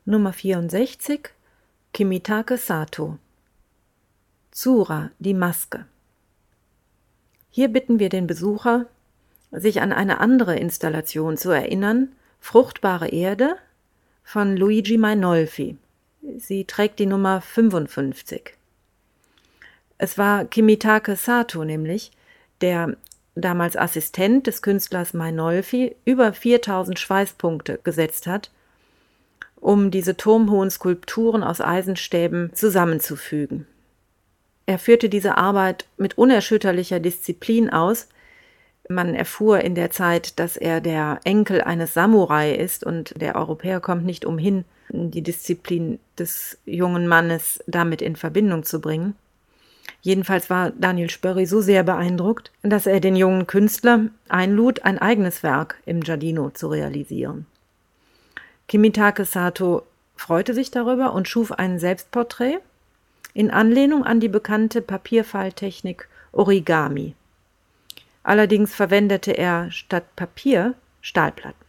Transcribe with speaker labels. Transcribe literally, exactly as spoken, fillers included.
Speaker 1: Nummer vierundsechzig, Kimitake Sato. Tsura, die Maske. Hier bitten wir den Besucher, sich an eine andere Installation zu erinnern, Fruchtbare Erde von Luigi Mainolfi. Sie trägt die Nummer fünfundfünfzig. Es war Kimitake Sato nämlich, der damals Assistent des Künstlers Mainolfi über viertausend Schweißpunkte gesetzt hat, um diese turmhohen Skulpturen aus Eisenstäben zusammenzufügen. Er führte diese Arbeit mit unerschütterlicher Disziplin aus. Man erfuhr in der Zeit, dass er der Enkel eines Samurai ist und der Europäer kommt nicht umhin, die Disziplin des jungen Mannes damit in Verbindung zu bringen. Jedenfalls war Daniel Spörri so sehr beeindruckt, dass er den jungen Künstler einlud, ein eigenes Werk im Giardino zu realisieren. Kimitake Sato freute sich darüber und schuf ein Selbstporträt in Anlehnung an die bekannte Papierfalttechnik Origami. Allerdings verwendete er statt Papier Stahlplatten.